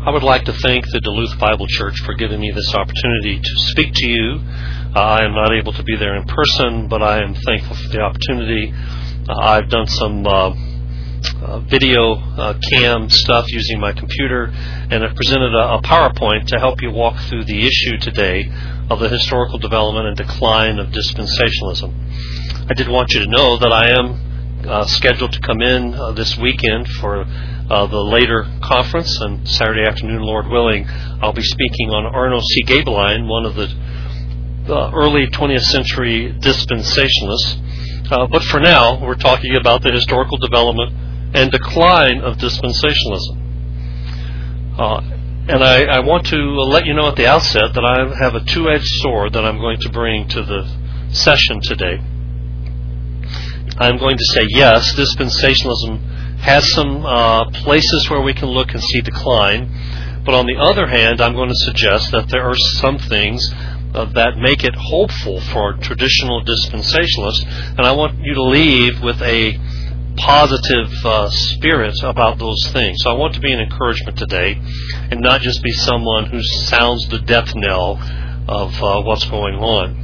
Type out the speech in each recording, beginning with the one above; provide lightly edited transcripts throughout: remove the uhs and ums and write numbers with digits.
I would like to thank the Duluth Bible Church for giving me this opportunity to speak to you. I am not able to be there in person, but I am thankful for the opportunity. I've done some video cam stuff using my computer, and I've presented a PowerPoint to help you walk through the issue today of the historical development and decline of dispensationalism. I did want you to know that I am scheduled to come in this weekend for the later conference, and Saturday afternoon, Lord willing, I'll be speaking on Arno C. Gaebelein, one of the early 20th century dispensationalists. But for now, we're talking about the historical development and decline of dispensationalism. And I want to let you know at the outset that I have a two-edged sword that I'm going to bring to the session today. I'm going to say, yes, dispensationalism has some places where we can look and see decline, but on the other hand, I'm going to suggest that there are some things that make it hopeful for traditional dispensationalists, and I want you to leave with a positive spirit about those things. So I want to be an encouragement today and not just be someone who sounds the death knell of what's going on.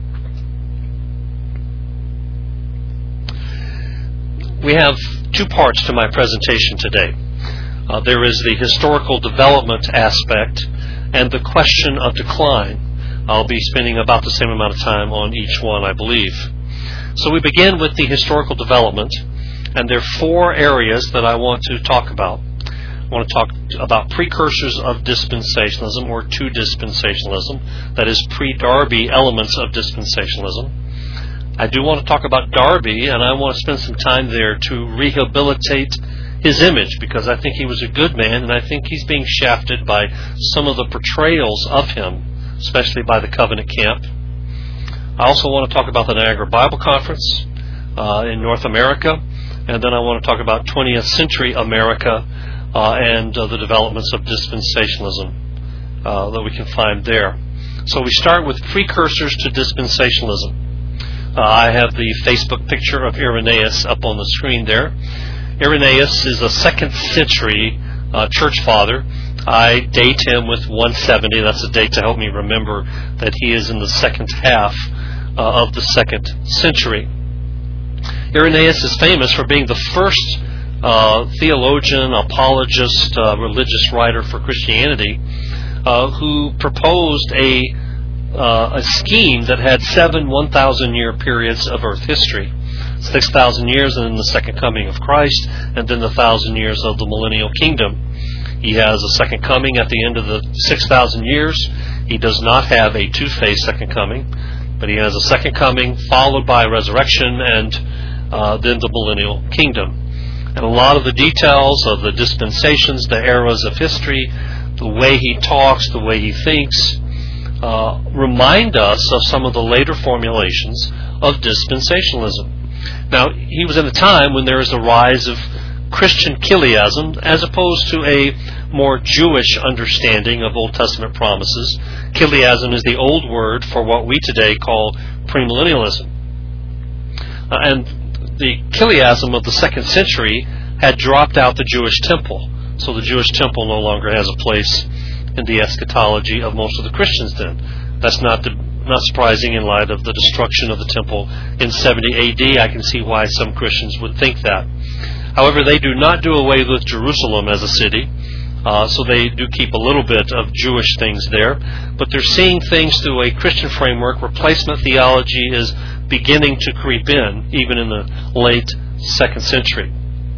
We have two parts to my presentation today. There is the historical development aspect and the question of decline. I'll be spending about the same amount of time on each one, I believe. So we begin with the historical development, and there are four areas that I want to talk about. I want to talk about precursors of dispensationalism, or to dispensationalism, that is pre-Darby elements of dispensationalism. I do want to talk about Darby, and I want to spend some time there to rehabilitate his image, because I think he was a good man, and I think he's being shafted by some of the portrayals of him, especially by the Covenant camp. I also want to talk about the Niagara Bible Conference in North America, and then I want to talk about 20th century America and the developments of dispensationalism that we can find there. So we start with precursors to dispensationalism. I have the Facebook picture of Irenaeus up on the screen there. Irenaeus is a 2nd century church father. I date him with 170. That's a date to help me remember that he is in the second half of the 2nd century. Irenaeus is famous for being the first theologian, apologist, religious writer for Christianity who proposed a scheme that had 7 1,000-year periods of Earth history. 6,000 years and then the second coming of Christ, and then the 1,000 years of the millennial kingdom. He has a second coming at the end of the 6,000 years. He does not have a two-phase second coming, but he has a second coming followed by resurrection and then the millennial kingdom. And a lot of the details of the dispensations, the eras of history, the way he talks, the way he thinks, remind us of some of the later formulations of dispensationalism. Now, he was in a time when there is a rise of Christian Chiliasm as opposed to a more Jewish understanding of Old Testament promises. Chiliasm is the old word for what we today call premillennialism. And the Chiliasm of the 2nd century had dropped out the Jewish temple. So the Jewish temple no longer has a place in the eschatology of most of the Christians then. That's not surprising in light of the destruction of the temple in 70 AD. I can see why some Christians would think that. However, they do not do away with Jerusalem as a city, so they do keep a little bit of Jewish things there, but they're seeing things through a Christian framework. Replacement theology is beginning to creep in, even in the late 2nd century.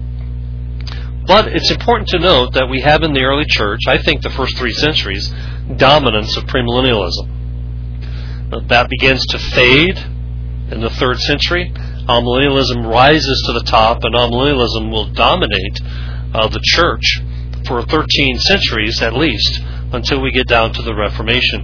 But it's important to note that we have in the early church, I think the first 3 centuries, dominance of premillennialism. That begins to fade in the 3rd century. Amillennialism rises to the top, and amillennialism will dominate the church for 13 centuries at least, until we get down to the Reformation.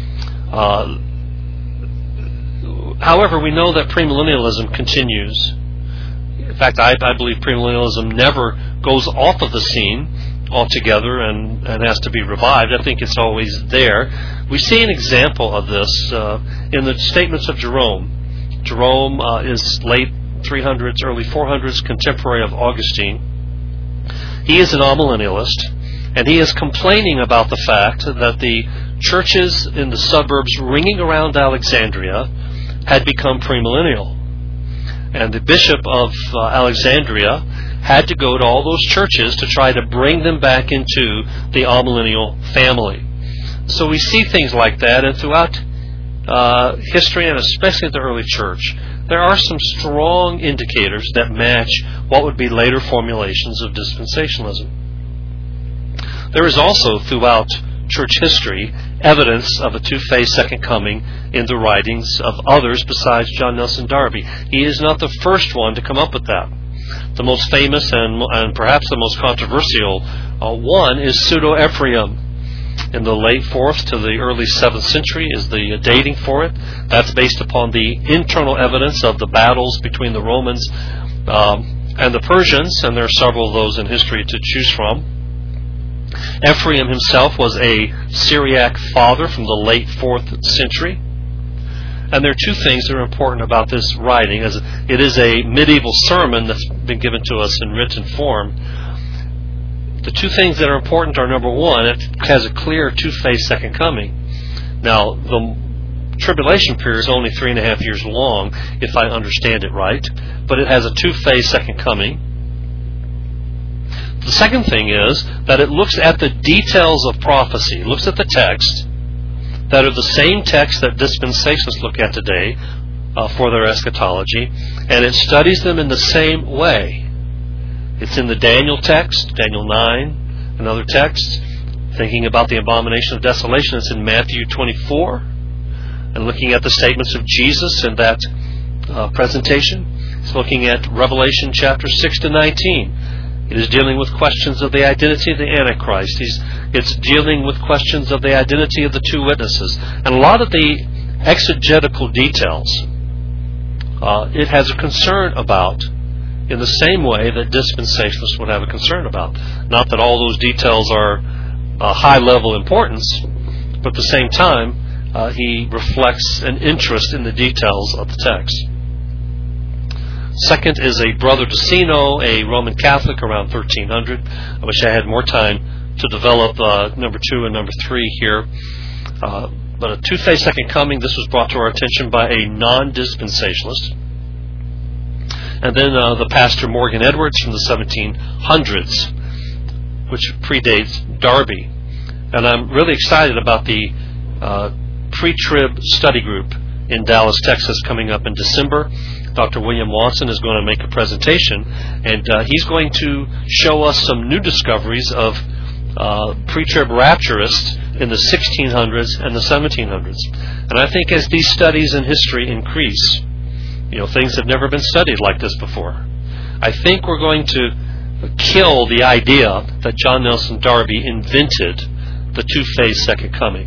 However, we know that premillennialism continues. In fact, I believe premillennialism never goes off of the scene altogether and has to be revived. I think it's always there. We see an example of this in the statements of Jerome. Jerome is late 300s, early 400s, contemporary of Augustine. He is an amillennialist, And he is complaining about the fact that the churches in the suburbs ringing around Alexandria had become premillennial. And the bishop of Alexandria had to go to all those churches to try to bring them back into the amillennial family. So we see things like that, and throughout history, and especially the early church, there are some strong indicators that match what would be later formulations of dispensationalism. There is also, throughout church history, evidence of a two-phase second coming in the writings of others besides John Nelson Darby. He is not the first one to come up with that. The most famous and perhaps the most controversial one is Pseudo-Ephraim. In the late 4th to the early 7th century is the dating for it. That's based upon the internal evidence of the battles between the Romans and the Persians, and there are several of those in history to choose from. Ephraim himself was a Syriac father from the late 4th century. And there are two things that are important about this writing, as it is a medieval sermon that's been given to us in written form. The two things that are important are, number one, it has a clear two-phase second coming. Now, the tribulation period is only 3.5 years long, if I understand it right, but it has a two-phase second coming. The second thing is that it looks at the details of prophecy, it looks at the text that are the same text that dispensationalists look at today for their eschatology, and it studies them in the same way. It's in the Daniel text, Daniel 9, another text, thinking about the abomination of desolation. It's in Matthew 24, and looking at the statements of Jesus in that presentation. It's looking at Revelation chapter 6 to 19. It is dealing with questions of the identity of the Antichrist. It's dealing with questions of the identity of the two witnesses. And a lot of the exegetical details it has a concern about in the same way that dispensationalists would have a concern about. Not that all those details are high-level importance, but at the same time, he reflects an interest in the details of the text. Second is a Brother Docino, a Roman Catholic around 1300. I wish I had more time to develop number 2 and number 3 here. But a two-phase second coming, this was brought to our attention by a non-dispensationalist. And then the pastor Morgan Edwards from the 1700s, which predates Darby. And I'm really excited about the pre-trib study group in Dallas, Texas, coming up in December. Dr. William Watson is going to make a presentation, and he's going to show us some new discoveries of pre-trib rapturists in the 1600s and the 1700s. And I think as these studies in history increase, things have never been studied like this before. I think we're going to kill the idea that John Nelson Darby invented the two-phase second coming.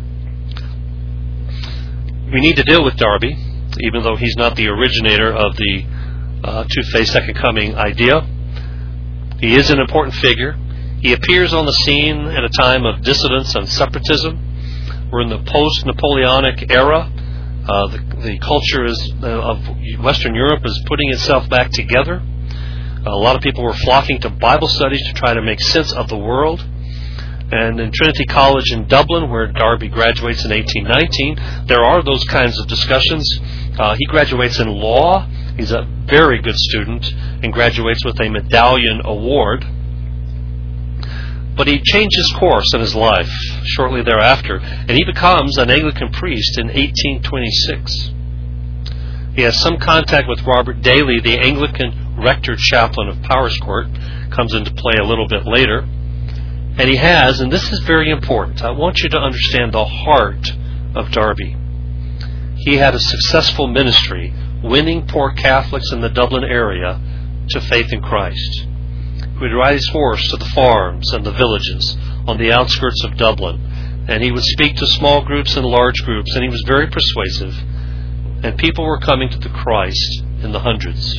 We need to deal with Darby, even though he's not the originator of the two-phase second coming idea. He is an important figure. He appears on the scene at a time of dissidence and separatism. We're in the post-Napoleonic era. The culture of Western Europe is putting itself back together. A lot of people were flocking to Bible studies to try to make sense of the world. And in Trinity College in Dublin, where Darby graduates in 1819, there are those kinds of discussions. He graduates in law. He's a very good student and graduates with a medallion award. But he changes course in his life shortly thereafter, and he becomes an Anglican priest in 1826. He has some contact with Robert Daly, the Anglican rector chaplain of Powerscourt, comes into play a little bit later. And he has, and this is very important, I want you to understand the heart of Darby. He had a successful ministry, winning poor Catholics in the Dublin area to faith in Christ. He would ride his horse to the farms and the villages on the outskirts of Dublin, and he would speak to small groups and large groups, and he was very persuasive, and people were coming to the Christ in the hundreds.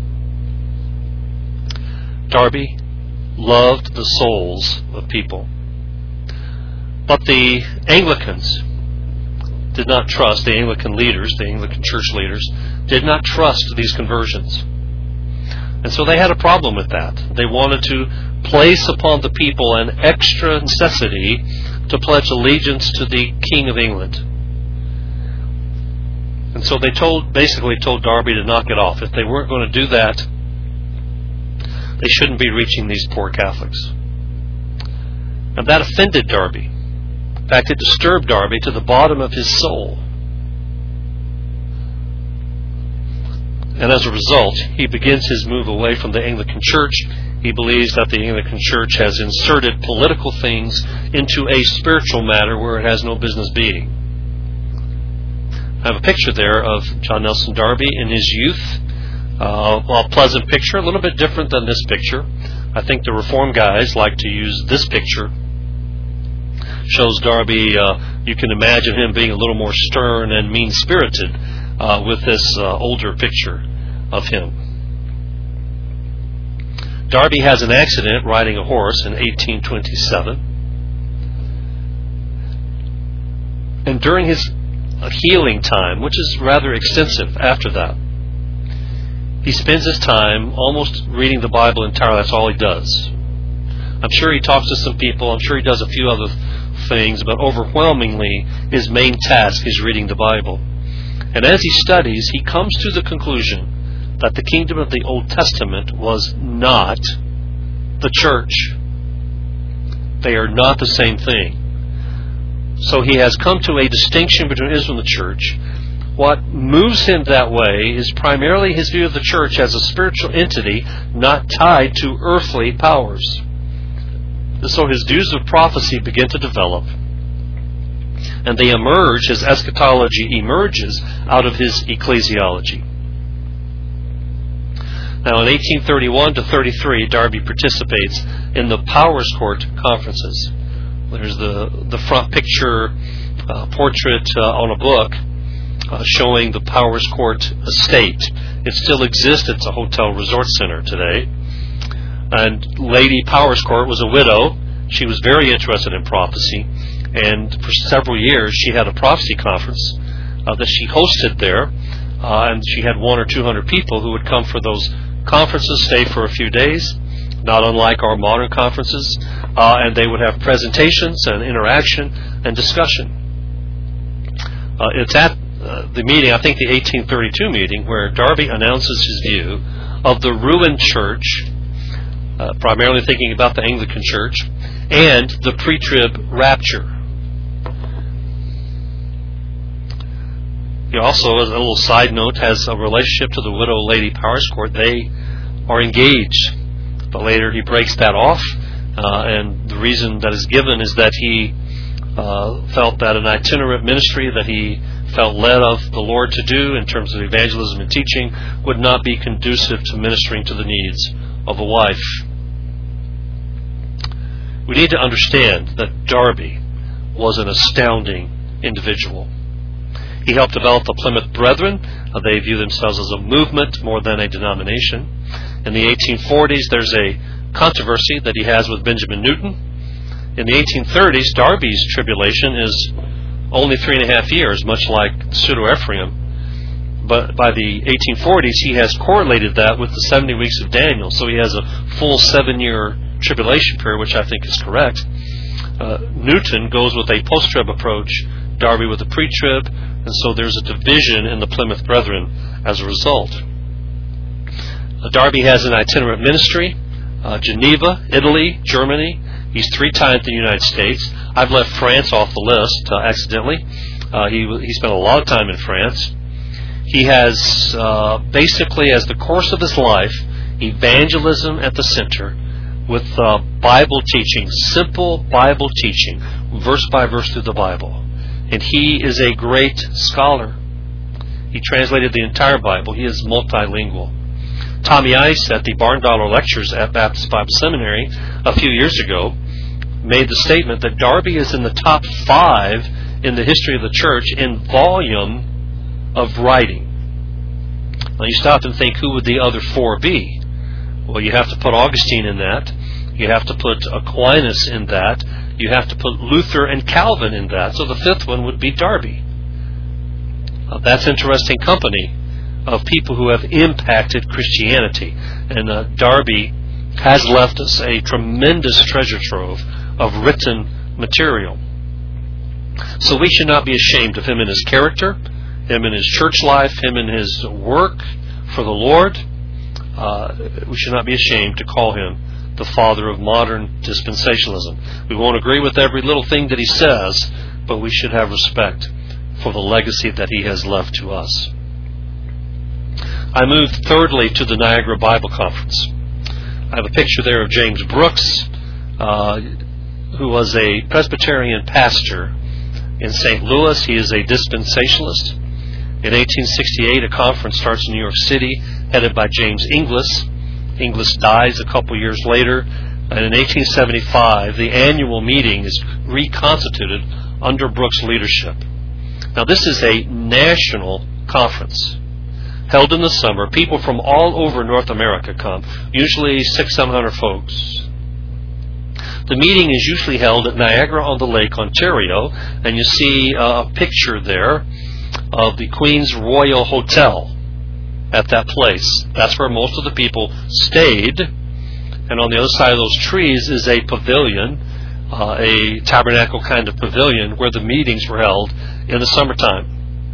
Darby loved the souls of people. But the Anglicans did not trust, the Anglican leaders, the Anglican church leaders, did not trust these conversions. And so they had a problem with that. They wanted to place upon the people an extra necessity to pledge allegiance to the King of England. And so they basically told Darby to knock it off. If they weren't going to do that, they shouldn't be reaching these poor Catholics. And that offended Darby. In fact, it disturbed Darby to the bottom of his soul. And as a result, he begins his move away from the Anglican Church. He believes that the Anglican Church has inserted political things into a spiritual matter where it has no business being. I have a picture there of John Nelson Darby in his youth. A pleasant picture, a little bit different than this picture. I think the Reformed guys like to use this picture. Shows Darby, you can imagine him being a little more stern and mean-spirited with this older picture of him. Darby has an accident riding a horse in 1827. And during his healing time, which is rather extensive after that, he spends his time almost reading the Bible entirely. That's all he does. I'm sure he talks to some people. I'm sure he does a few other things, but overwhelmingly his main task is reading the Bible. And as he studies, he comes to the conclusion that the kingdom of the Old Testament was not the church. They are not the same thing. So he has come to a distinction between Israel and the church. What moves him that way is primarily his view of the church as a spiritual entity not tied to earthly powers. So his views of prophecy begin to develop, and they emerge, his eschatology emerges out of his ecclesiology. Now in 1831 to 33, Darby participates in the Powers Court conferences. There's the front picture portrait on a book showing the Powers Court estate. It still exists. It's a hotel resort center today. And Lady Powers Court was a widow. She was very interested in prophecy. And for several years, she had a prophecy conference that she hosted there. And she had 100 or 200 people who would come for those conferences, stay for a few days, not unlike our modern conferences. And they would have presentations and interaction and discussion. It's at the meeting, I think the 1832 meeting, where Darby announces his view of the ruined church, primarily thinking about the Anglican Church, and the pre-trib rapture. He also, as a little side note, has a relationship to the widow Lady Powers Court. They are engaged, but later he breaks that off, and the reason that is given is that he felt that an itinerant ministry that he felt led of the Lord to do in terms of evangelism and teaching would not be conducive to ministering to the needs of a wife. We need to understand that Darby was an astounding individual. He helped develop the Plymouth Brethren. They view themselves as a movement more than a denomination. In the 1840s, there's a controversy that he has with Benjamin Newton. In the 1830s, Darby's tribulation is only 3.5 years, much like Pseudo-Ephraim. But by the 1840s, he has correlated that with the 70 weeks of Daniel. So he has a full 7-year tribulation period, which I think is correct. Newton goes with a post-trib approach, Darby with a pre-trib, and so there's a division in the Plymouth Brethren as a result. Darby has an itinerant ministry, Geneva, Italy, Germany. He's 3 times in the United States. I've left France off the list accidentally. He spent a lot of time in France. He has basically, as the course of his life, evangelism at the center with Bible teaching, simple Bible teaching, verse by verse through the Bible. And he is a great scholar. He translated the entire Bible. He is multilingual. Tommy Ice at the Barn Dollar Lectures at Baptist Bible Seminary a few years ago made the statement that Darby is in the top 5 in the history of the church in volume of writing. Now you stop and think, who would the other 4 be? Well, you have to put Augustine in that. You have to put Aquinas in that. You have to put Luther and Calvin in that. So the 5th one would be Darby. That's interesting company of people who have impacted Christianity. And Darby has left us a tremendous treasure trove of written material. So we should not be ashamed of him in his character, him in his church life, him in his work for the Lord. We should not be ashamed to call him the father of modern dispensationalism. We won't agree with every little thing that he says, but we should have respect for the legacy that he has left to us. I moved thirdly to the Niagara Bible Conference. I have a picture there of James Brooks, who was a Presbyterian pastor in St. Louis. He is a dispensationalist. In 1868, a conference starts in New York City, headed by James Inglis. Inglis dies a couple years later, and in 1875, the annual meeting is reconstituted under Brooks' leadership. Now, this is a national conference held in the summer. People from all over North America come, usually 600-700 folks. The meeting is usually held at Niagara-on-the-Lake, Ontario, and you see a picture there of the Queen's Royal Hotel at that place. That's where most of the people stayed. And on the other side of those trees is a pavilion, a tabernacle kind of pavilion, where the meetings were held in the summertime.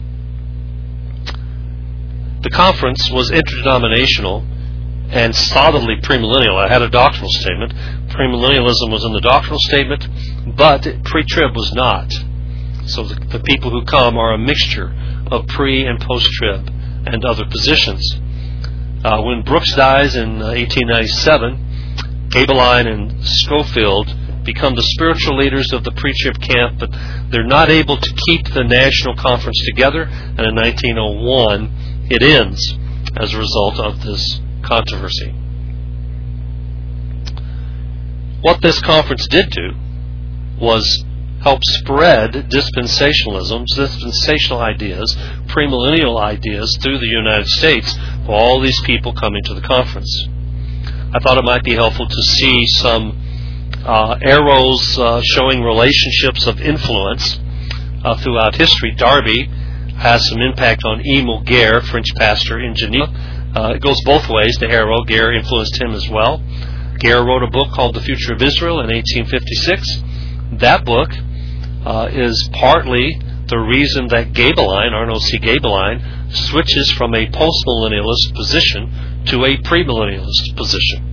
The conference was interdenominational and solidly premillennial. I had a doctrinal statement. Premillennialism was in the doctrinal statement, but pre-trib was not. So the people who come are a mixture of pre- and post-trib and other positions. When Brooks dies in 1897, Gabeline and Schofield become the spiritual leaders of the pre-trib camp, but they're not able to keep the national conference together, and in 1901 it ends as a result of this controversy. What this conference did do was help spread dispensationalism, dispensational ideas, premillennial ideas through the United States for all these people coming to the conference. I thought it might be helpful to see some arrows showing relationships of influence throughout history. Darby has some impact on Emile Guerre, French pastor in Geneva. It goes both ways. The arrow, Guerre influenced him as well. Guerre wrote a book called The Future of Israel in 1856. That book is partly the reason that Gabeline, Arnold C. Gabeline, switches from a postmillennialist position to a premillennialist position.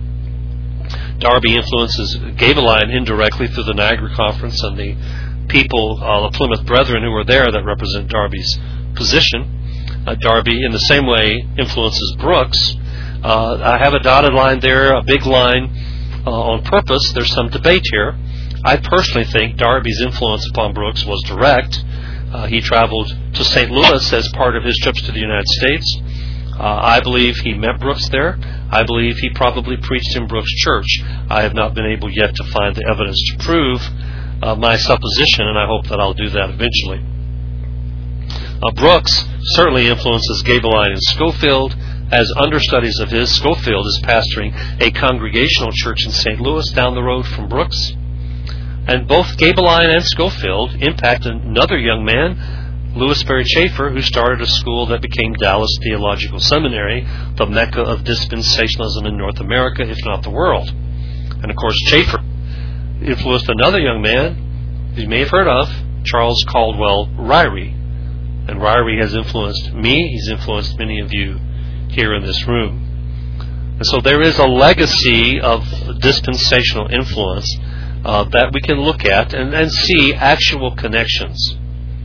Darby influences Gabeline indirectly through the Niagara Conference and the people, the Plymouth Brethren who were there that represent Darby's position. Darby, in the same way, influences Brooks. I have a dotted line there, a big line on purpose. There's some debate here. I personally think Darby's influence upon Brooks was direct. He traveled to St. Louis as part of his trips to the United States. I believe he met Brooks there. I believe he probably preached in Brooks' church. I have not been able yet to find the evidence to prove my supposition, and I hope that I'll do that eventually. Brooks certainly influences Gabeline and Schofield. As understudies of his, Schofield is pastoring a congregational church in St. Louis down the road from Brooks. And both Gabeline and Schofield impact another young man, Louis Berry Chafer, who started a school that became Dallas Theological Seminary, the mecca of dispensationalism in North America, if not the world. And of course, Chafer influenced another young man you may have heard of, Charles Caldwell Ryrie. And Ryrie has influenced me. He's influenced many of you here in this room. And so there is a legacy of dispensational influence that we can look at and see actual connections.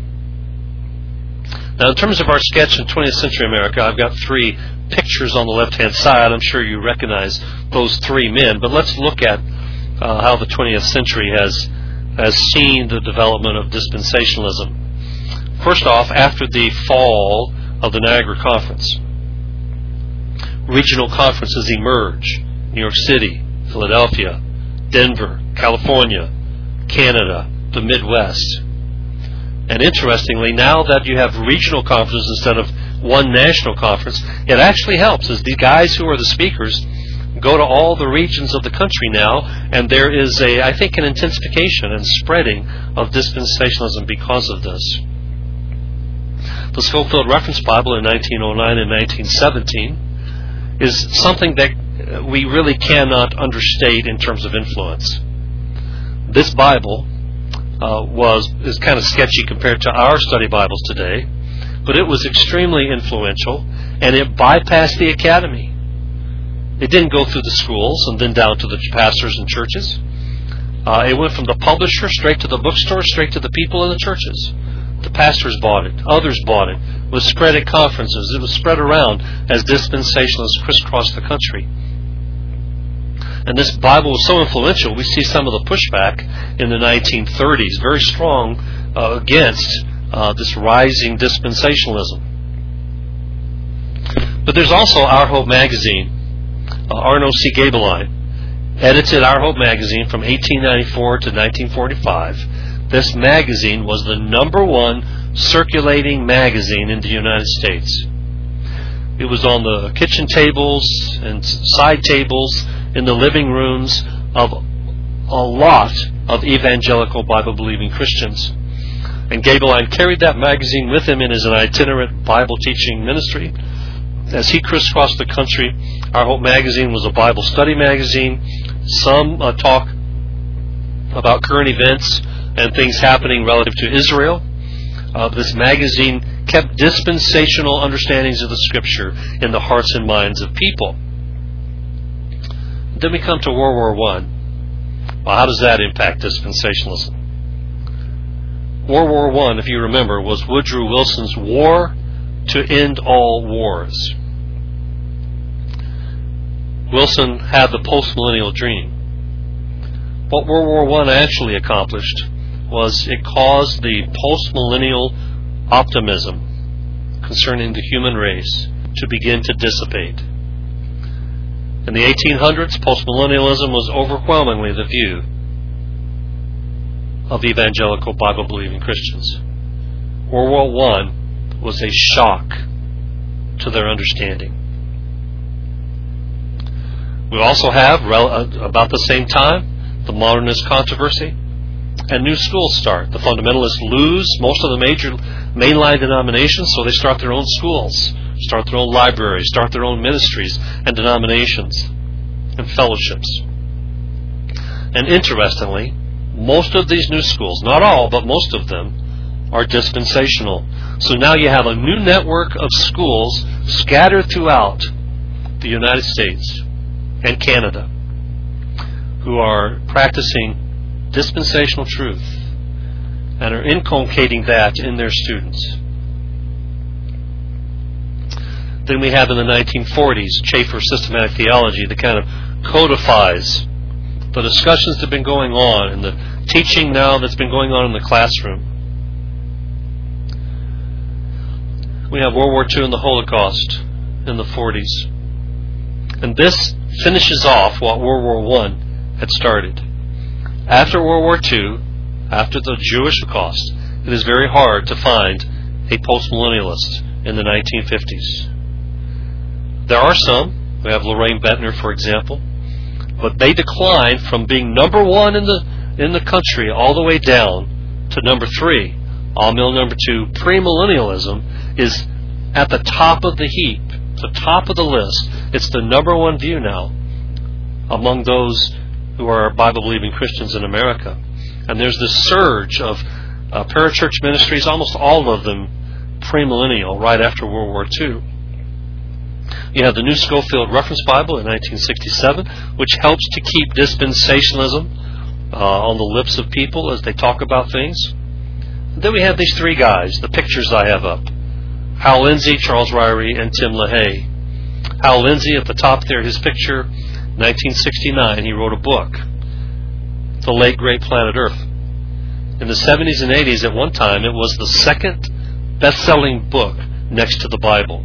Now, in terms of our sketch in 20th century America, I've got three pictures on the left-hand side. I'm sure you recognize those three men, but let's look at how the 20th century has seen the development of dispensationalism. First off, after the fall of the Niagara Conference, regional conferences emerge. New York City, Philadelphia, Denver, California, Canada, the Midwest. And interestingly, now that you have regional conferences instead of one national conference, it actually helps as the guys who are the speakers go to all the regions of the country now, and there is I think an intensification and spreading of dispensationalism because of this. The Schofield Reference Bible in 1909 and 1917 is something that we really cannot understate in terms of influence. This Bible is kind of sketchy compared to our study Bibles today, but it was extremely influential, and it bypassed the academy. It didn't go through the schools and then down to the pastors and churches. It went from the publisher straight to the bookstore, straight to the people in the churches. The pastors bought it. Others bought it. It was spread at conferences. It was spread around as dispensationalists crisscrossed the country. And this Bible was so influential, we see some of the pushback in the 1930s, very strong against this rising dispensationalism. But there's also Our Hope magazine. Arno C. Gaebelein edited Our Hope magazine from 1894 to 1945. This magazine was the #1 circulating magazine in the United States. It was on the kitchen tables and side tables in the living rooms of a lot of evangelical Bible-believing Christians. And Gaebelein carried that magazine with him in his itinerant Bible-teaching ministry. As he crisscrossed the country, Our Hope magazine was a Bible study magazine. Some talk about current events and things happening relative to Israel. This magazine kept dispensational understandings of the Scripture in the hearts and minds of people. Then we come to World War I. Well, how does that impact dispensationalism? World War I, if you remember, was Woodrow Wilson's war to end all wars. Wilson had the post-millennial dream. What World War I actually accomplished was it caused the post-millennial optimism concerning the human race to begin to dissipate. In the 1800s, postmillennialism was overwhelmingly the view of evangelical Bible-believing Christians. World War I was a shock to their understanding. We also have, about the same time, the modernist controversy and new schools start. The fundamentalists lose most of the major mainline denominations, so they start their own schools, start their own libraries, start their own ministries and denominations and fellowships. And interestingly, most of these new schools, not all, but most of them, are dispensational. So now you have a new network of schools scattered throughout the United States and Canada who are practicing dispensational truth and are inculcating that in their students. Then we have in the 1940s Chafer systematic theology that kind of codifies the discussions that have been going on and the teaching now that's been going on in the classroom. We have World War II and the Holocaust in the 40s. And this finishes off what World War I had started. After World War II, after the Jewish Holocaust, it is very hard to find a postmillennialist in the 1950s. There are some. We have Lorraine Bettner, for example. But they declined from being number 1 in the country all the way down to number 3. All-mill number 2. Premillennialism is at the top of the heap, the top of the list. It's the number 1 view now among those who are Bible-believing Christians in America. And there's this surge of parachurch ministries, almost all of them premillennial, right after World War II. You have the New Schofield Reference Bible in 1967, which helps to keep dispensationalism on the lips of people as they talk about things. And then we have these 3 guys, the pictures I have up. Hal Lindsey, Charles Ryrie, and Tim LaHaye. Hal Lindsey, at the top there, his picture, 1969, he wrote a book, The Late Great Planet Earth. In the 70s and 80s, at one time, it was the second best-selling book next to the Bible.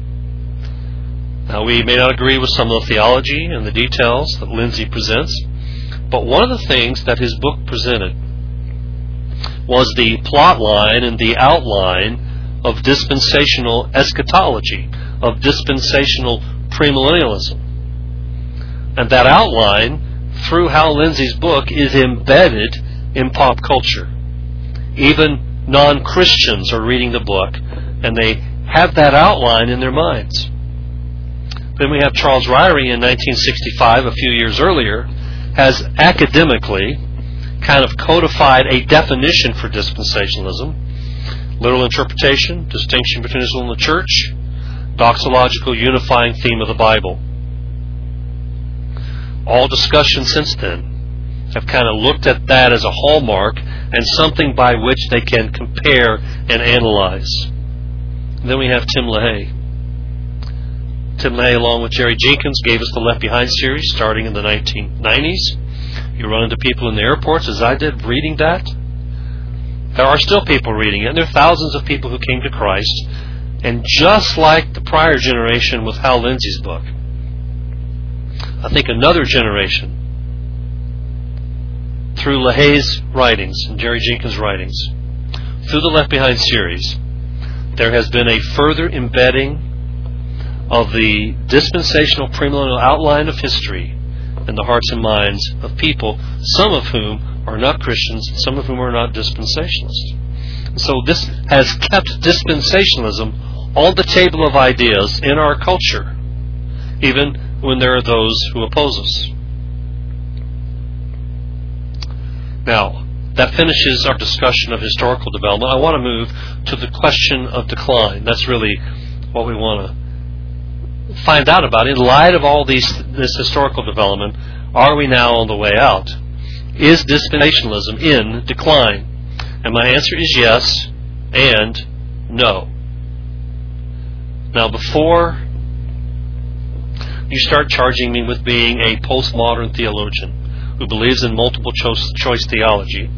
Now, we may not agree with some of the theology and the details that Lindsey presents, but one of the things that his book presented was the plot line and the outline of dispensational eschatology, of dispensational premillennialism. And that outline, through Hal Lindsey's book, is embedded in pop culture. Even non-Christians are reading the book, and they have that outline in their minds. Then we have Charles Ryrie in 1965, a few years earlier, has academically kind of codified a definition for dispensationalism: literal interpretation, distinction between Israel and the church, doxological unifying theme of the Bible. All discussions since then have kind of looked at that as a hallmark and something by which they can compare and analyze. Then we have Tim LaHaye. Tim LaHaye, along with Jerry Jenkins, gave us the Left Behind series starting in the 1990s. You run into people in the airports, as I did, reading that. There are still people reading it, and there are thousands of people who came to Christ. And just like the prior generation with Hal Lindsey's book, I think another generation, through LaHaye's writings and Jerry Jenkins' writings, through the Left Behind series, there has been a further embedding of the dispensational premillennial outline of history in the hearts and minds of people, some of whom are not Christians, some of whom are not dispensationalists. So this has kept dispensationalism on the table of ideas in our culture, even when there are those who oppose us. Now, that finishes our discussion of historical development. I want to move to the question of decline. That's really what we want to find out about. In light of all this historical development, are we now on the way out? Is dispensationalism in decline? And my answer is yes and no. Now, before you start charging me with being a postmodern theologian who believes in multiple choice theology,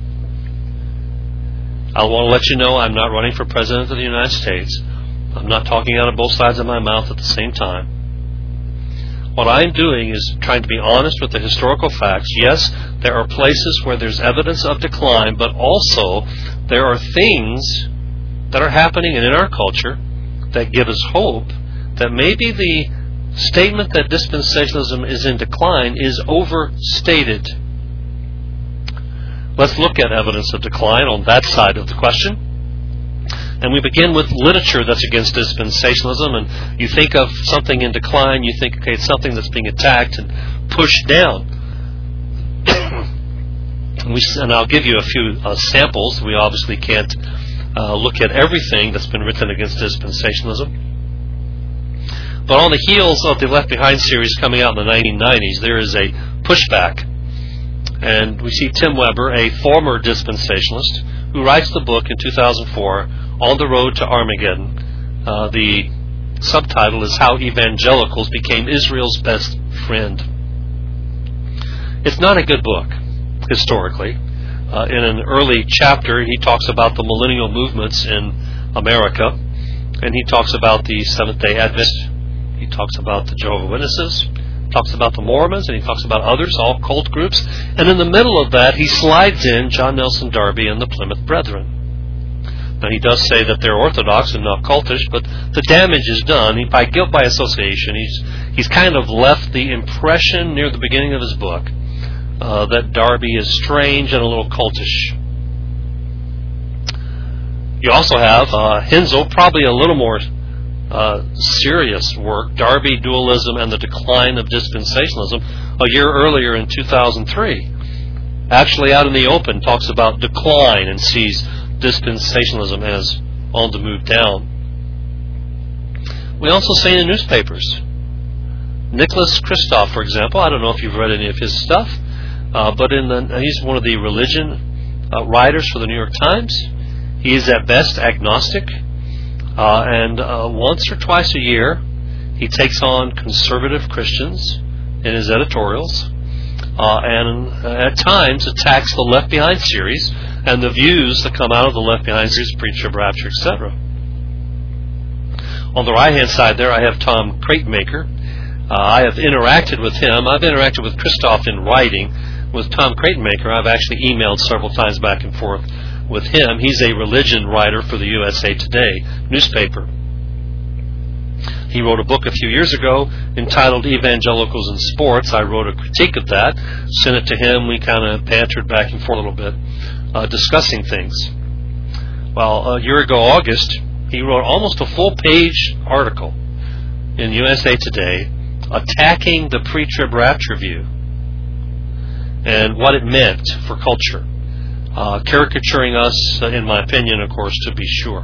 I want to let you know I'm not running for President of the United States. I'm not talking out of both sides of my mouth at the same time. What I'm doing is trying to be honest with the historical facts. Yes, there are places where there's evidence of decline, but also there are things that are happening in our culture that give us hope that maybe the statement that dispensationalism is in decline is overstated. Let's look at evidence of decline on that side of the question. And we begin with literature that's against dispensationalism. And you think of something in decline, you think, okay, it's something that's being attacked and pushed down. And I'll give you a few samples. We obviously can't look at everything that's been written against dispensationalism. But on the heels of the Left Behind series coming out in the 1990s, there is a pushback. And we see Tim Weber, a former dispensationalist, who writes the book in 2004, On the Road to Armageddon. The subtitle is How Evangelicals Became Israel's Best Friend. It's not a good book, historically. In an early chapter, he talks about the millennial movements in America, and he talks about the Seventh-day Adventists. He talks about the Jehovah's Witnesses, talks about the Mormons, and he talks about others, all cult groups. And in the middle of that, he slides in John Nelson Darby and the Plymouth Brethren. Now, he does say that they're orthodox and not cultish, but the damage is done. By guilt by association, he's kind of left the impression near the beginning of his book that Darby is strange and a little cultish. You also have Hensel, probably a little more serious work, Darby, Dualism, and the Decline of Dispensationalism, a year earlier in 2003. Actually, out in the open, talks about decline and sees dispensationalism as on the move down. We also see in the newspapers. Nicholas Kristof, for example, I don't know if you've read any of his stuff, but he's one of the religion writers for the New York Times. He is at best agnostic. And once or twice a year, he takes on conservative Christians in his editorials, and at times attacks the Left Behind series and the views that come out of the Left Behind series, Preacher, Rapture, etc. On the right-hand side there, I have Tom Creightonmaker. I have interacted with him. I've interacted with Kristof in writing. With Tom Creightonmaker, I've actually emailed several times back and forth with him. He's a religion writer for the USA Today newspaper. He wrote a book a few years ago entitled Evangelicals in Sports. I wrote a critique of that, sent it to him. We kind of bantered back and forth a little bit, discussing things. Well, a year ago, August, he wrote almost a full-page article in USA Today attacking the pre-trib rapture view and what it meant for culture, caricaturing us, in my opinion, of course, to be sure.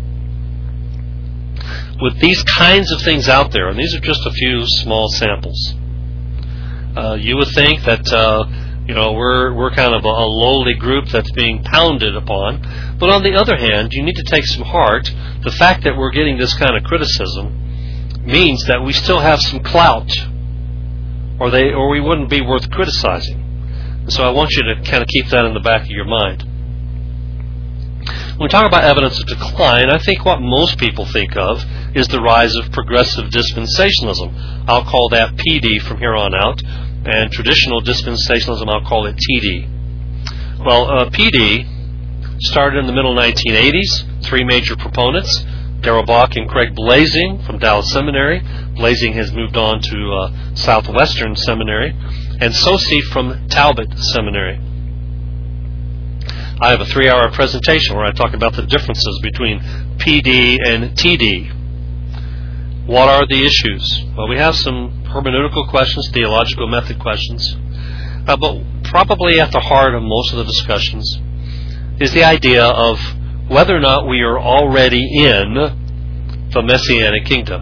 With these kinds of things out there, and these are just a few small samples, you would think that we're kind of a lowly group that's being pounded upon. But on the other hand, you need to take some heart. The fact that we're getting this kind of criticism means that we still have some clout, or we wouldn't be worth criticizing. So I want you to kind of keep that in the back of your mind. When we talk about evidence of decline, I think what most people think of is the rise of progressive dispensationalism. I'll call that PD from here on out, and traditional dispensationalism, I'll call it TD. Well, PD started in the middle 1980s, three major proponents, Darrell Bock and Craig Blazing from Dallas Seminary. Blazing has moved on to Southwestern Seminary, and Sosi from Talbot Seminary. I have a 3-hour presentation where I talk about the differences between PD and TD. What are the issues? Well, we have some hermeneutical questions, theological method questions, but probably at the heart of most of the discussions is the idea of whether or not we are already in the Messianic kingdom.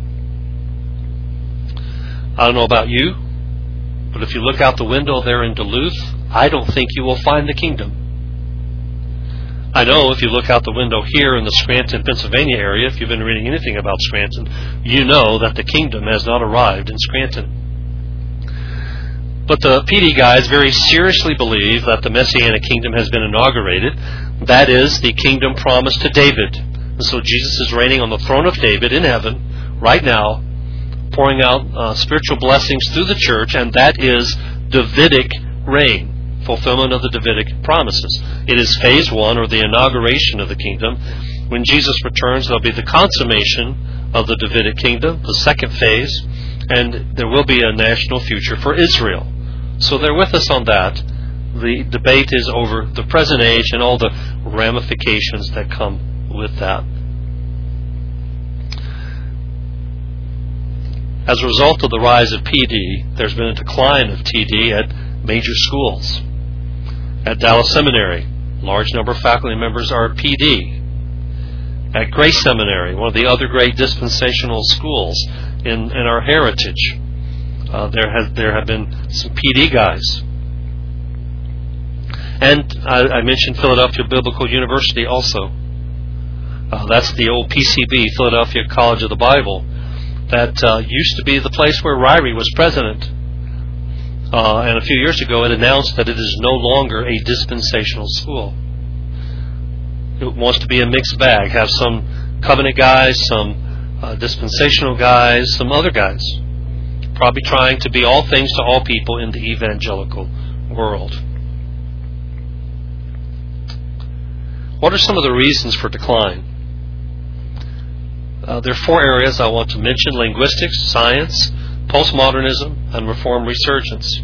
I don't know about you, but if you look out the window there in Duluth, I don't think you will find the kingdom. I know if you look out the window here in the Scranton, Pennsylvania area, if you've been reading anything about Scranton, you know that the kingdom has not arrived in Scranton. But the PD guys very seriously believe that the Messianic kingdom has been inaugurated. That is the kingdom promised to David. And so Jesus is reigning on the throne of David in heaven right now, pouring out spiritual blessings through the church, and that is Davidic reign. Fulfillment of the Davidic promises. It is phase 1, or the inauguration of the kingdom. When Jesus returns, there'll be the consummation of the Davidic kingdom, the second phase, and there will be a national future for Israel. So they're with us on that. The debate is over the present age and all the ramifications that come with that. As a result of the rise of PD, there's been a decline of TD at major schools. At Dallas Seminary, large number of faculty members are PD. At Grace Seminary, one of the other great dispensational schools in our heritage, there have been some PD guys. And I mentioned Philadelphia Biblical University also. That's the old PCB, Philadelphia College of the Bible, that used to be the place where Ryrie was president. And a few years ago it announced that it is no longer a dispensational school. It wants to be a mixed bag, have some covenant guys, some dispensational guys, some other guys, probably trying to be all things to all people in the evangelical world. What are some of the reasons for decline? There are 4 areas I want to mention: linguistics, science, postmodernism, and reform resurgence.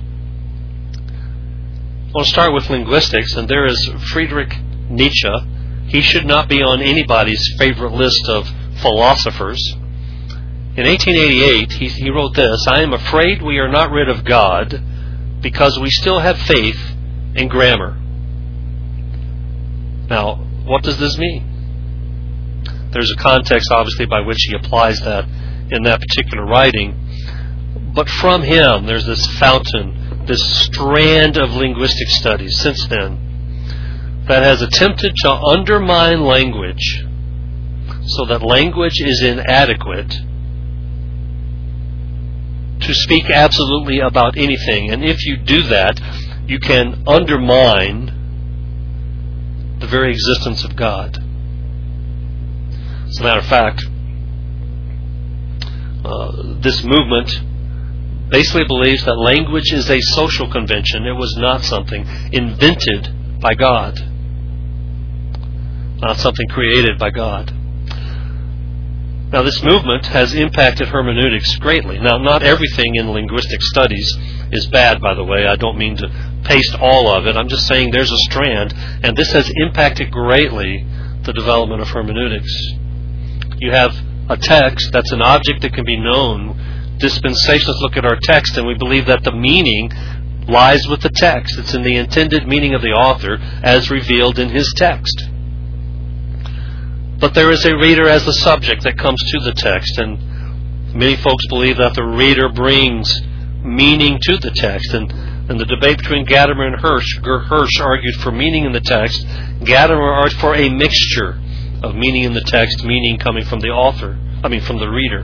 I want to start with linguistics, and there is Friedrich Nietzsche. He should not be on anybody's favorite list of philosophers. In 1888, he wrote this: "I am afraid we are not rid of God because we still have faith in grammar." Now, what does this mean? There's a context, obviously, by which he applies that in that particular writing. But from him, there's this fountain, this strand of linguistic studies since then that has attempted to undermine language so that language is inadequate to speak absolutely about anything. And if you do that, you can undermine the very existence of God. As a matter of fact, this movement basically believes that language is a social convention. It was not something invented by God, not something created by God. Now, this movement has impacted hermeneutics greatly. Now, not everything in linguistic studies is bad, by the way. I don't mean to paste all of it. I'm just saying there's a strand, and this has impacted greatly the development of hermeneutics. You have a text that's an object that can be known dispensationalists look at our text and we believe that the meaning lies with the text. It's in the intended meaning of the author as revealed in his text. But there is a reader as the subject that comes to the text, and many folks believe that the reader brings meaning to the text. And in the debate between Gadamer and Hirsch argued for meaning in the text. Gadamer argued for a mixture of meaning in the text, meaning coming from the author, from the reader.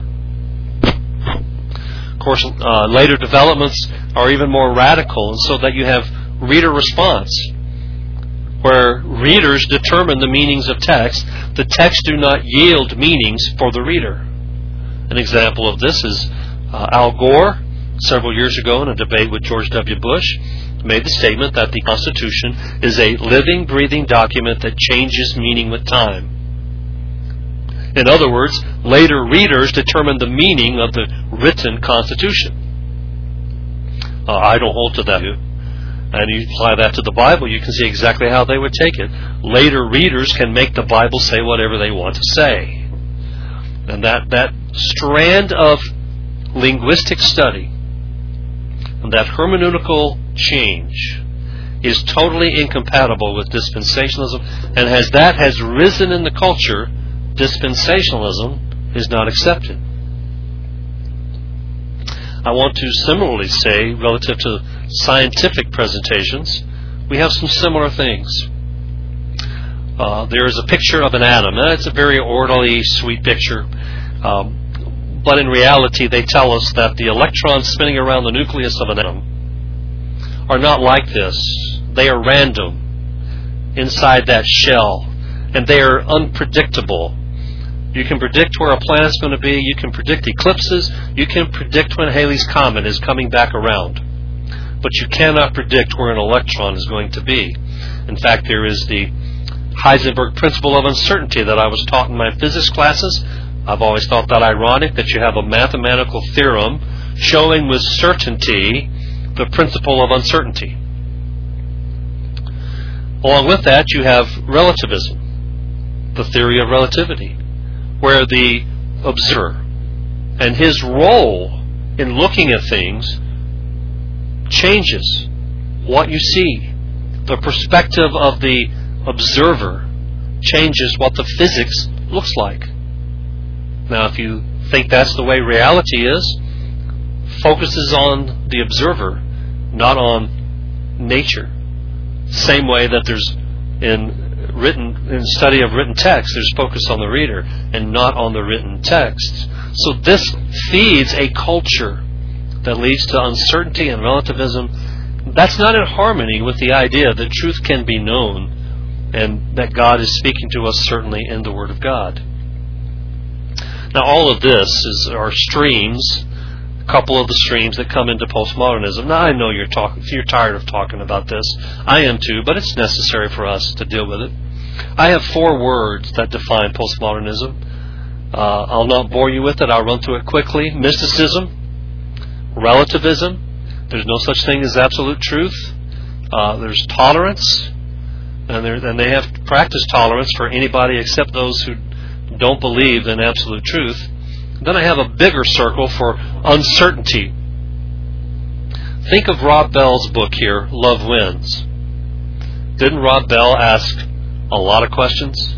Of course, later developments are even more radical, and so that you have reader response, where readers determine the meanings of text. The text do not yield meanings for the reader. An example of this is Al Gore, several years ago in a debate with George W. Bush, made the statement that the Constitution is a living, breathing document that changes meaning with time. In other words, later readers determine the meaning of the written Constitution. I don't hold to that view. And you apply that to the Bible, you can see exactly how they would take it. Later readers can make the Bible say whatever they want to say. And that strand of linguistic study and that hermeneutical change is totally incompatible with dispensationalism, and as that has risen in the culture, dispensationalism is not accepted. I want to similarly say, relative to scientific presentations, we have some similar things. There is a picture of an atom. It's a very orderly, sweet picture. But in reality, they tell us that the electrons spinning around the nucleus of an atom are not like this. They are random inside that shell, and they are unpredictable. You can predict where a planet's going to be. You can predict eclipses. You can predict when Halley's Comet is coming back around. But you cannot predict where an electron is going to be. In fact, there is the Heisenberg principle of uncertainty that I was taught in my physics classes. I've always thought that ironic, that you have a mathematical theorem showing with certainty the principle of uncertainty. Along with that, you have relativism, the theory of relativity, where the observer and his role in looking at things changes what you see. The perspective of the observer changes what the physics looks like. Now, if you think that's the way reality is, focuses on the observer, not on nature. Same way that there's in study of written text, there's focus on the reader and not on the written text. So this feeds a culture that leads to uncertainty and relativism. That's not in harmony with the idea that truth can be known and that God is speaking to us certainly in the Word of God. Now, all of this are streams, a couple of the streams that come into postmodernism. Now, I know you're tired of talking about this. I am too, but it's necessary for us to deal with it. I have 4 words that define postmodernism. I'll not bore you with it. I'll run through it quickly. Mysticism, relativism. There's no such thing as absolute truth. There's tolerance, and they have practiced tolerance for anybody except those who don't believe in absolute truth. Then I have a bigger circle for uncertainty. Think of Rob Bell's book here, Love Wins. Didn't Rob Bell ask a lot of questions?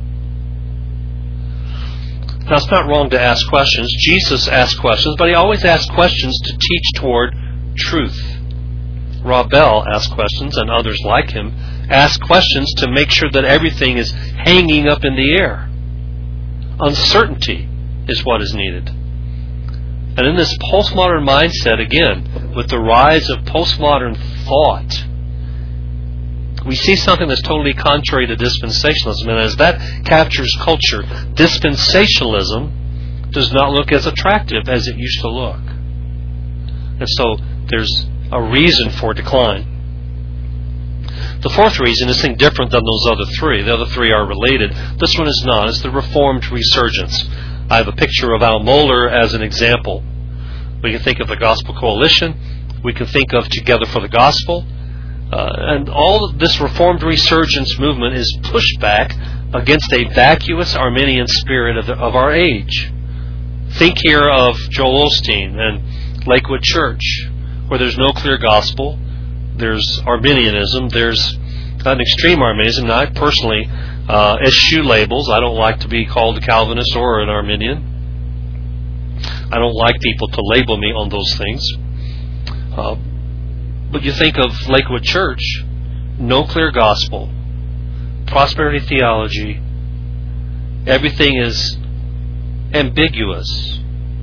Now, it's not wrong to ask questions. Jesus asked questions, but he always asked questions to teach toward truth. Rob Bell asked questions, and others like him ask questions to make sure that everything is hanging up in the air. Uncertainty is what is needed. And in this postmodern mindset, again, with the rise of postmodern thought, we see something that's totally contrary to dispensationalism. And as that captures culture, dispensationalism does not look as attractive as it used to look. And so there's a reason for decline. The 4th reason is something different than those other 3. The other 3 are related. This one is not. It's the Reformed resurgence. I have a picture of Al Mohler as an example. We can think of the Gospel Coalition. We can think of Together for the Gospel. And all of this Reformed resurgence movement is pushback against a vacuous Arminian spirit of our age. Think here of Joel Osteen and Lakewood Church, where there's no clear gospel. There's Arminianism. There's an extreme Arminianism. Now, I personally eschew labels. I don't like to be called a Calvinist or an Arminian. I don't like people to label me on those things. But you think of Lakewood Church, no clear gospel, prosperity theology, everything is ambiguous.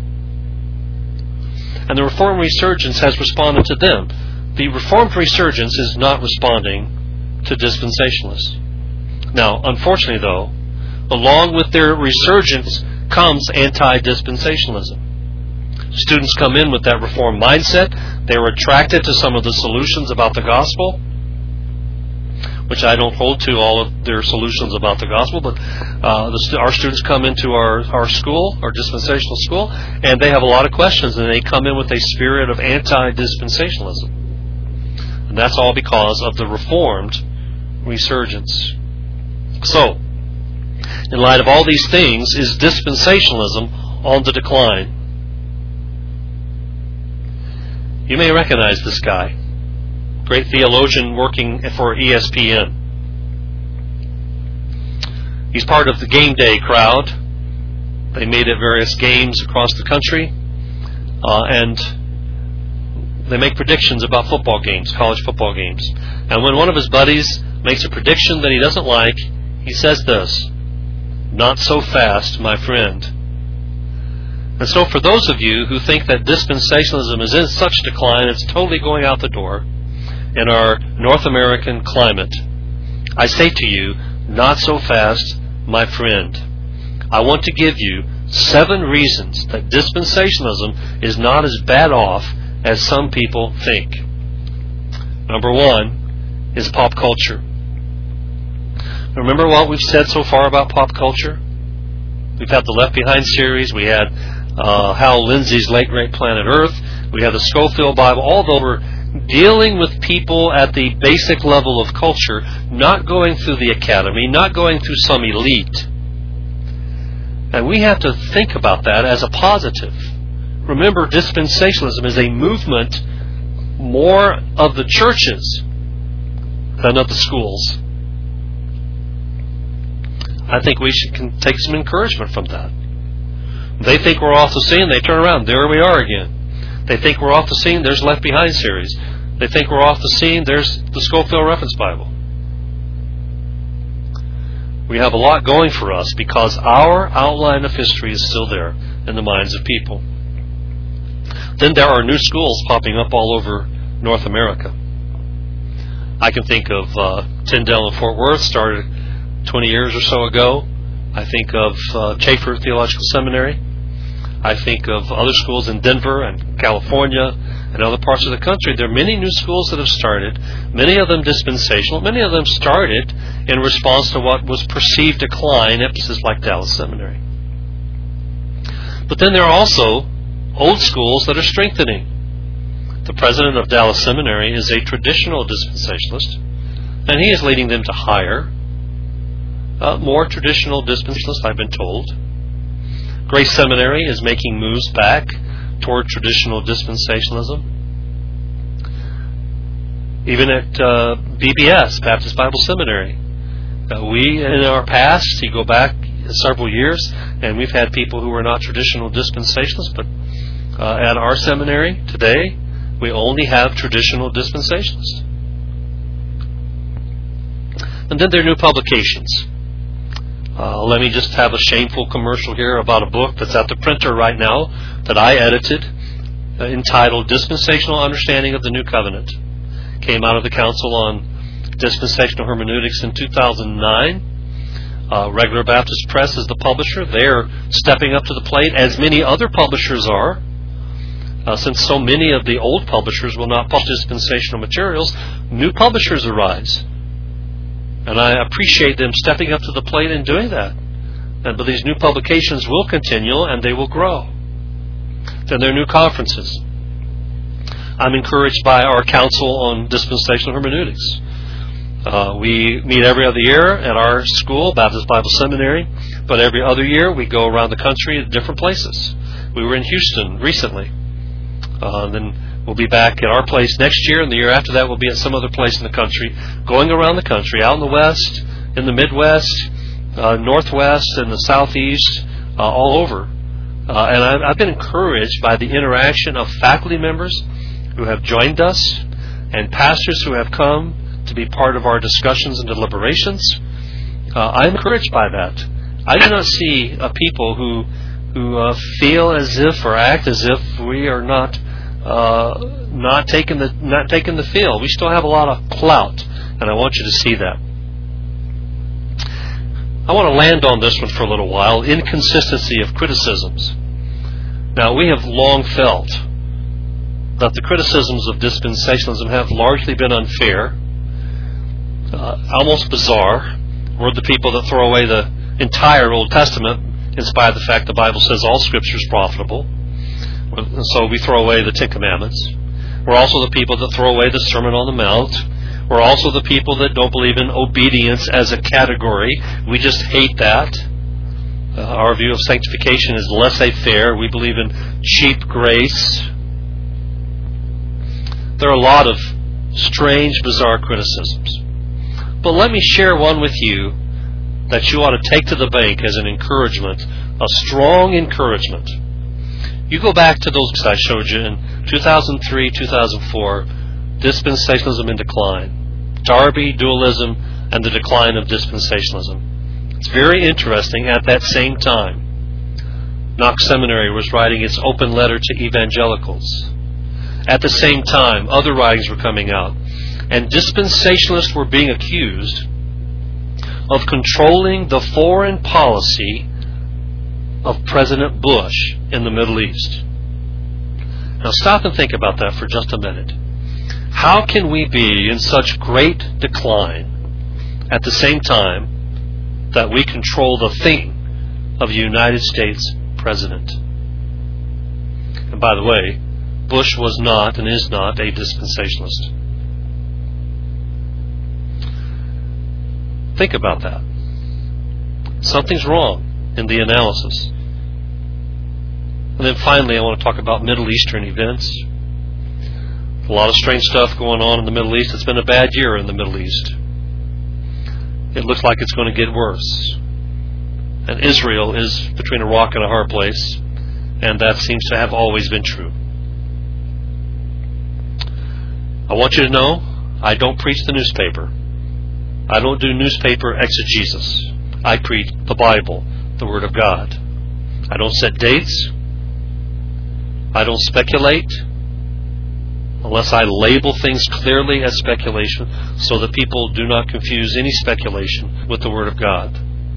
And the Reformed Resurgence has responded to them. The Reformed Resurgence is not responding to dispensationalists. Now, unfortunately though, along with their resurgence comes anti-dispensationalism. Students come in with that Reformed mindset. They were attracted to some of the solutions about the gospel, which I don't hold to all of their solutions about the gospel, but our students come into our school, our dispensational school, and they have a lot of questions, and they come in with a spirit of anti-dispensationalism. And that's all because of the Reformed resurgence. So, in light of all these things, is dispensationalism on the decline? You may recognize this guy. Great theologian working for ESPN. He's part of the game day crowd. They meet at various games across the country, and they make predictions about football games, college football games. And when one of his buddies makes a prediction that he doesn't like, he says this: "Not so fast, my friend." And so for those of you who think that dispensationalism is in such decline, it's totally going out the door in our North American climate, I say to you, not so fast, my friend. I want to give you 7 reasons that dispensationalism is not as bad off as some people think. Number 1 is pop culture. Remember what we've said so far about pop culture? We've had the Left Behind series. We had Hal Lindsey's Late Great Planet Earth. We have the Scofield Bible. Although we're dealing with people at the basic level of culture, not going through the academy, not going through some elite. And we have to think about that as a positive. Remember, dispensationalism is a movement more of the churches than of the schools. I think we can take some encouragement from that. They think we're off the scene, they turn around, there we are again. They think we're off the scene, there's Left Behind series. They think we're off the scene, there's the Scofield Reference Bible. We have a lot going for us because our outline of history is still there in the minds of people. Then there are new schools popping up all over North America. I can think of Tyndale in Fort Worth, started 20 years or so ago. I think of Chafer Theological Seminary. I think of other schools in Denver and California and other parts of the country. There are many new schools that have started, many of them dispensational. Many of them started in response to what was perceived decline at places like Dallas Seminary. But then there are also old schools that are strengthening. The president of Dallas Seminary is a traditional dispensationalist, and he is leading them to hire more traditional dispensationalists, I've been told. Grace Seminary is making moves back toward traditional dispensationalism. Even at BBS, Baptist Bible Seminary, we, in our past, you go back several years, and we've had people who are not traditional dispensationalists, but at our seminary today, we only have traditional dispensationalists. And then there are new publications. Let me just have a shameful commercial here about a book that's at the printer right now that I edited, entitled Dispensational Understanding of the New Covenant. Came out of the Council on Dispensational Hermeneutics in 2009. Regular Baptist Press is the publisher. They're stepping up to the plate, as many other publishers are. Since so many of the old publishers will not publish dispensational materials, new publishers arise. And I appreciate them stepping up to the plate and doing that. But these new publications will continue and they will grow. Then there are new conferences. I'm encouraged by our Council on Dispensational Hermeneutics. We meet every other year at our school, Baptist Bible Seminary, but every other year we go around the country to different places. We were in Houston recently. Then we'll be back at our place next year, and the year after that we'll be at some other place in the country, going around the country, out in the West, in the Midwest, Northwest, and the Southeast, all over. And I've been encouraged by the interaction of faculty members who have joined us and pastors who have come to be part of our discussions and deliberations. I'm encouraged by that. I do not see people who feel as if or act as if we are not taking the field. We still have a lot of clout, and I want you to see that. I want to land on this one for a little while. Inconsistency of criticisms. Now, we have long felt that the criticisms of dispensationalism have largely been unfair, almost bizarre. We're the people that throw away the entire Old Testament in spite of the fact the Bible says all Scripture is profitable. So we throw away the Ten Commandments. We're also the people that throw away the Sermon on the Mount. We're also the people that don't believe in obedience as a category. We just hate that. Our view of sanctification is laissez-faire. We believe in cheap grace. There are a lot of strange, bizarre criticisms. But let me share one with you that you ought to take to the bank as an encouragement, a strong encouragement. You go back to those I showed you in 2003, 2004, dispensationalism in decline. Darby, dualism, and the decline of dispensationalism. It's very interesting. At that same time, Knox Seminary was writing its open letter to evangelicals. At the same time, other writings were coming out, and dispensationalists were being accused of controlling the foreign policy of President Bush in the Middle East. Now stop and think about that for just a minute. How can we be in such great decline at the same time that we control the thinking of a United States president? And by the way, Bush was not and is not a dispensationalist. Think about that. Something's wrong in the analysis. And then finally, I want to talk about Middle Eastern events. A lot of strange stuff going on in the Middle East. It's been a bad year in the Middle East. It looks like it's going to get worse. And Israel is between a rock and a hard place, and that seems to have always been true. I want you to know, I don't preach the newspaper. I don't do newspaper exegesis. I preach the Bible, the Word of God. I don't set dates. I don't speculate unless I label things clearly as speculation so that people do not confuse any speculation with the Word of God.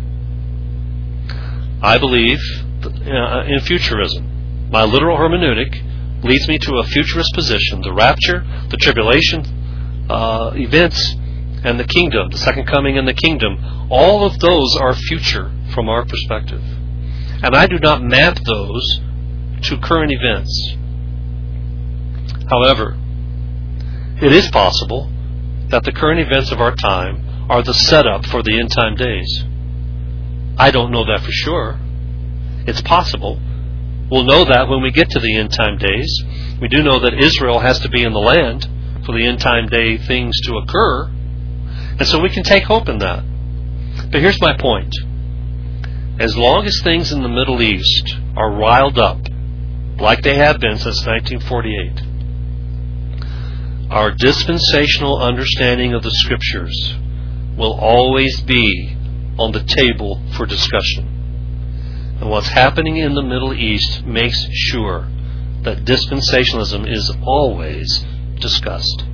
I believe in futurism. My literal hermeneutic leads me to a futurist position. The rapture, the tribulation, events, and the kingdom, the second coming and the kingdom, all of those are future from our perspective. And I do not map those to current events. However, it is possible that the current events of our time are the setup for the end time days. I don't know that for sure. It's possible. We'll know that when we get to the end time days. We do know that Israel has to be in the land for the end time day things to occur. And so we can take hope in that. But here's my point. As long as things in the Middle East are riled up, like they have been since 1948, our dispensational understanding of the Scriptures will always be on the table for discussion. And what's happening in the Middle East makes sure that dispensationalism is always discussed.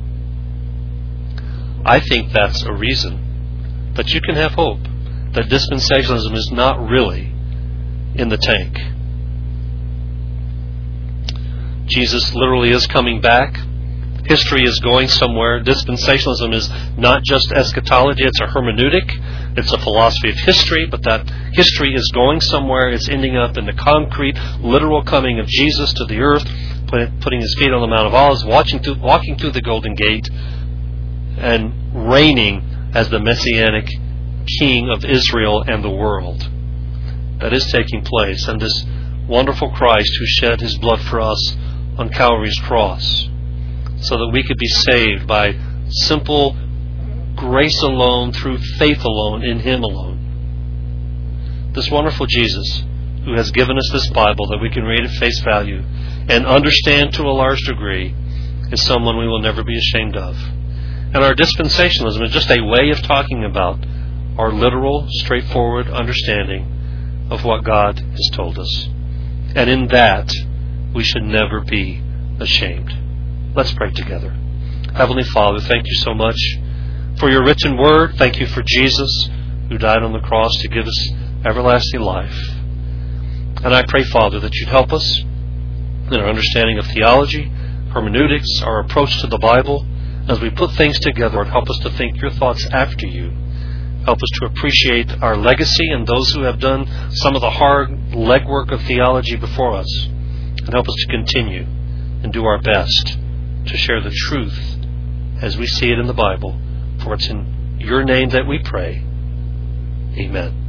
I think that's a reason that you can have hope that dispensationalism is not really in the tank. Jesus literally is coming back. History is going somewhere. Dispensationalism is not just eschatology, it's a hermeneutic. It's a philosophy of history, but that history is going somewhere. It's ending up in the concrete, literal coming of Jesus to the earth, putting his feet on the Mount of Olives, walking through the Golden Gate, and reigning as the Messianic King of Israel and the world. That is taking place. And this wonderful Christ who shed his blood for us on Calvary's cross, so that we could be saved by simple grace alone, through faith alone, in him alone. This wonderful Jesus who has given us this Bible that we can read at face value and understand to a large degree is someone we will never be ashamed of. And our dispensationalism is just a way of talking about our literal, straightforward understanding of what God has told us. And in that, we should never be ashamed. Let's pray together. Heavenly Father, thank you so much for your written word. Thank you for Jesus, who died on the cross to give us everlasting life. And I pray, Father, that you'd help us in our understanding of theology, hermeneutics, our approach to the Bible. As we put things together, Lord, help us to think your thoughts after you. Help us to appreciate our legacy and those who have done some of the hard legwork of theology before us. And help us to continue and do our best to share the truth as we see it in the Bible. For it's in your name that we pray. Amen.